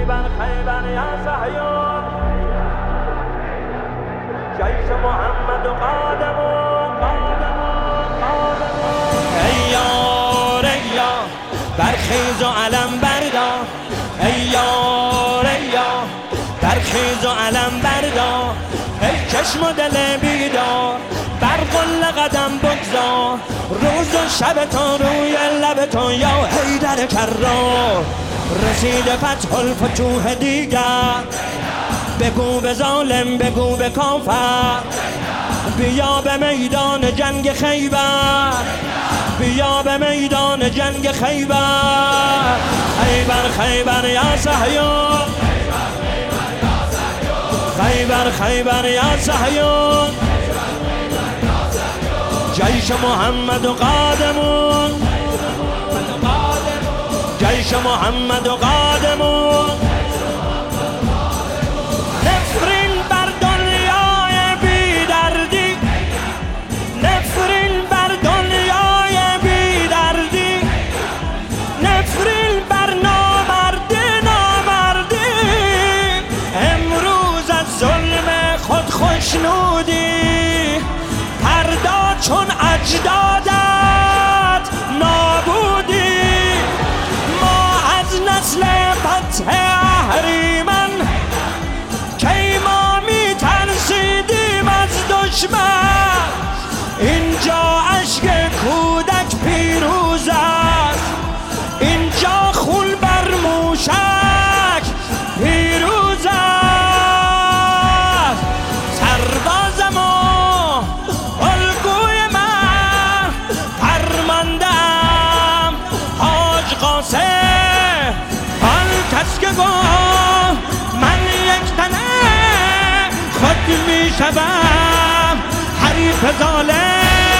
خیبر خیبر یا صهیون جیش محمد و قادم ای یار ای یار برخیز و علم بردار ای یار ای یار برخیز و علم بردار ای چشم و دل بیدار بر قل قدم بگذار روز و شب تو روی لب تو یا حیدر کرار رسید فتح الفتوح دیگر بگو به ظالم بگو به کافر بیا به میدان جنگ خیبر بیا به میدان جنگ خیبر خیبر خیبر یا صهیون خیبر خیبر یا صهیون جیش محمد و قادمون جیش محمد و قادمون نفرین بر دنیای بی دردی نفرین بر دنیای بی دردی نفرین بر نامردی نامردی امروز از ظلم خود خوشنودی پردا چون اجدادت نابودی ما از نسل فتح اهریمن کی ما می ترسیدیم از دشمن اینجا اشک کودک پیروز است اینجا خون بر موشک پیروز است سربازم و الگوی من پرماندم حاج قاسم آن کس که گفت من یک تنه خود می شدم حریف ظالم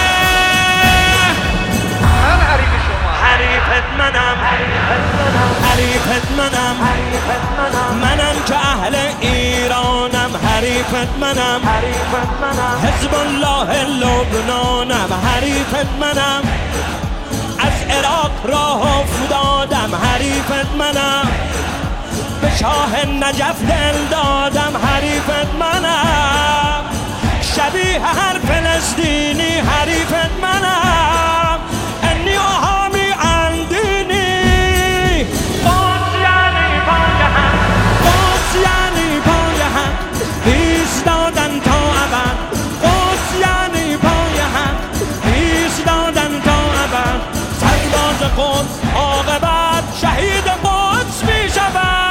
من حریف شما حریفت منم حریفت منم منم که اهل ایرانم حریفت منم حزب الله لبنانم حریفت منم از عراق راه افتادم حریفت منم به شاه نجف دل دادم حریفت منم شبیه هر فلسطینی حریفت منم انی احامی اندینی قدس یعنی پای هم قدس یعنی پای هم ایستادن تا ابد قدس یعنی پای هم ایستادن تا ابد سرباز قدس عاقبت شهید قدس می شود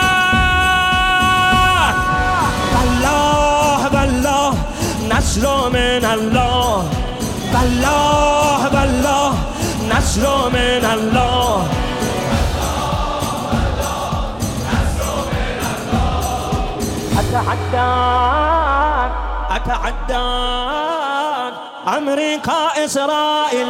والله والله نصر من الله والله والله نصر من الله أتحداك أمريكا إسرائيل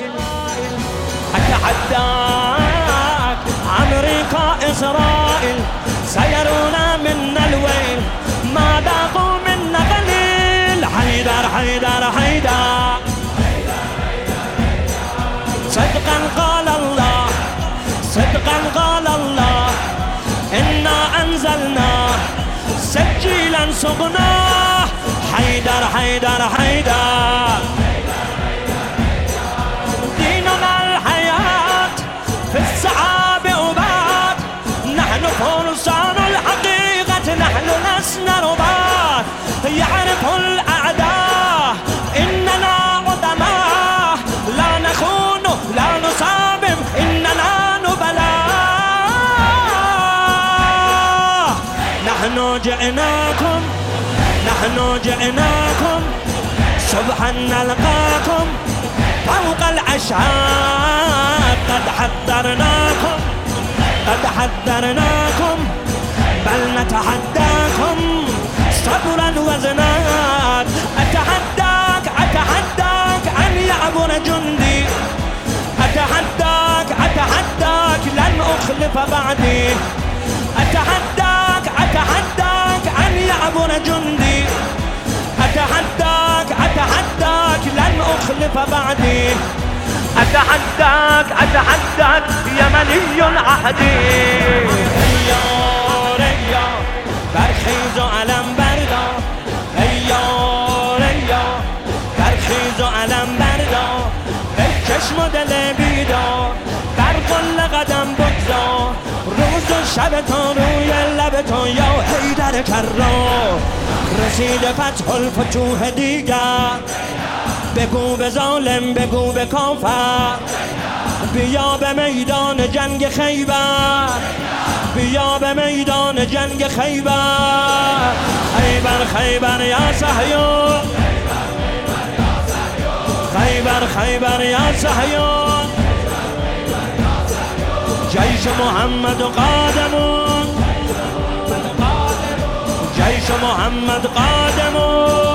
أتحداك أمريكا إسرائيل سيرون منا الويل ما ذاقوا منا قليل حيدر حيدر حيدر صدقا قال الله صدقا قال الله إنا أنزلنا سجيلا سقناه حيدر حيدر حيدر ديننا الحياة في الصعاب أباد نحن فرسان الحقيقة نحن لسنا رباط يعرف الأعداء إننا قدماء لا نخون لا نصابم إننا نبلاء نحن جئناكم نحن جئناكم صبحا نلقاكم فوق الأشعاب قد حذرناكم قد حذرناكم بل نتحداكم صبرا وزناد أتحداك أتحداك أن يعبر جندي أتحداك أتحداك لن أخلف بعدي أتحداك أتحداك أن يعبر جندي أتحداك أتحداك لن أخلف بعدي أتحداك أتحداك يمني عهدي يا برخیز و علم بردار ای یار ای یار برخیز و علم بردار ای چشم و دل بیدار بر قله قدم بگذار روز و شب تا روی لب تو یا حیدر کرار رسیده فتح الفتوح دیگر بگو به ظالم بگو به کافر بیا به میدان جنگ خیبر بیا به میدان جنگ خیبر خیبر خیبر یا صهیون خیبر خیبر یا صهیون جیش محمد قادمون جیش محمد قادمون